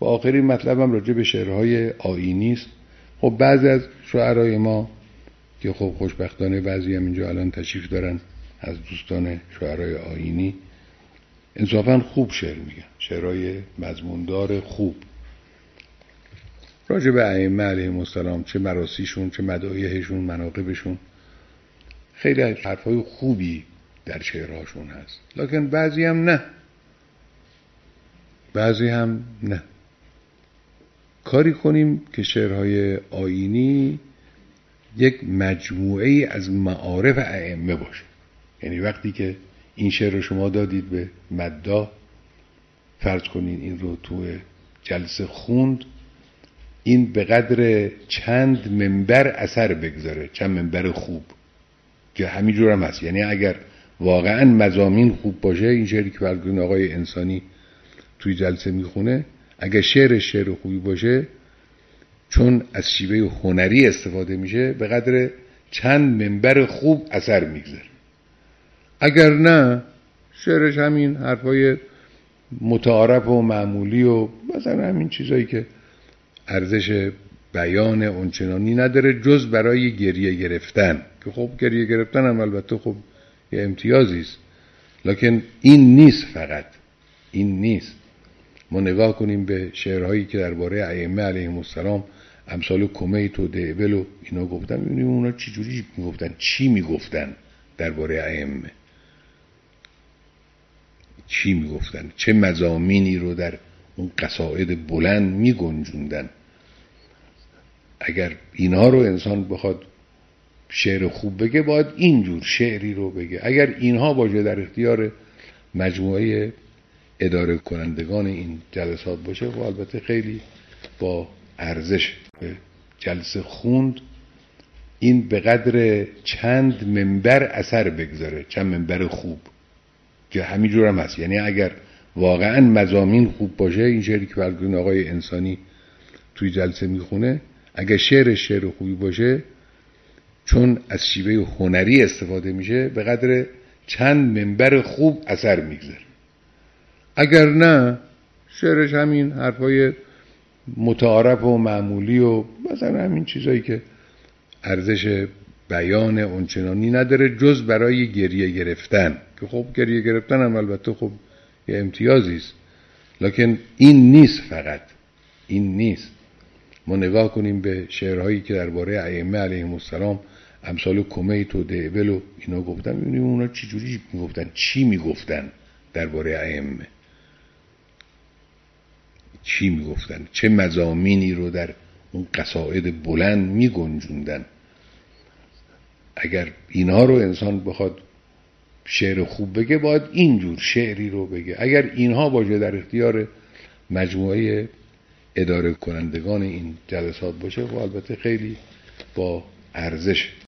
و آخرین مطلبم راجع به شعرهای آیینی است. خب بعضی از شعرای ما که خب خوشبختانه بعضی هم اینجا الان تشریف دارن از دوستان شعرای آیینی، انصافا خوب شعر میگن، شعرهای مضموندار خوب راجع به ائمه علیهم السلام، چه مراسیشون، چه مدایحشون، مناقبشون، خیلی حرفای خوبی در شعرهاشون هست. لکن بعضی هم نه. کاری کنیم که شعرهای آیینی یک مجموعه ای از معارف ائمه باشه. یعنی وقتی که این شعر رو شما دادید به مداح، فرض کنین این رو تو جلسه خوند، این به قدر چند منبر اثر بگذاره، چند منبر خوب که همینجور هم هست. یعنی اگر واقعا مضامین خوب باشه، این شعری که فرض کنین آقای انسانی توی جلسه میخونه، اگر شعر خوبی باشه، چون از شیوه هنری استفاده میشه، به قدر چند منبر خوب اثر میگذاره. اگر نه، شعرش همین حرفای متعارف و معمولی و مثلا همین چیزایی که ارزش بیان اونچنانی نداره جز برای گریه گرفتن، که خب گریه گرفتن هم البته خب یه امتیازی است، لکن این نیست. فقط این نیست. ما نگاه کنیم به شعرهایی که درباره ائمه علیهم السلام امثال کمیت و دعبل و اینا گفتن، ببینیم اونا چجوری میگفتن، چی میگفتن درباره ائمه، چی میگفتن، چه مضامینی رو در اون قصائد بلند میگنجوندن. اگر اینها رو انسان بخواد شعر خوب بگه، باید اینجور شعری رو بگه. اگر اینها باشه در اختیار مجموعه اداره کنندگان این جلسات باشه، و البته خیلی با ارزش به جلسه خوند، این به قدر چند منبر اثر بگذاره، چند منبر خوب که همینجور هم هست. یعنی اگر واقعا مضامین خوب باشه، این شعری که فرض کنین آقای انسانی توی جلسه میخونه، اگر شعر خوبی باشه، چون از شیوه هنری استفاده میشه، به قدر چند منبر خوب اثر میگذاره. اگر نه، شعرش همین حرفای متعارف و معمولی و مثلا همین چیزایی که ارزش بیان اونچنانی نداره جز برای گریه گرفتن، که خب گریه گرفتن هم البته خب یه امتیازی است، لکن این نیست. فقط این نیست. ما نگاه کنیم به شعرهایی که درباره ائمه علیهم السلام امثال کمیت و دعبل و اینا گفتن، ببینیم اونا چجوری میگفتن، چی میگفتن درباره ائمه، چی میگفتن، چه مضامینی رو در اون قصائد بلند میگنجوندن. اگر اینها رو انسان بخواد شعر خوب بگه، باید اینجور شعری رو بگه. اگر اینها باشه در اختیار مجموعه اداره کنندگان این جلسات باشه، و البته خیلی با ارزش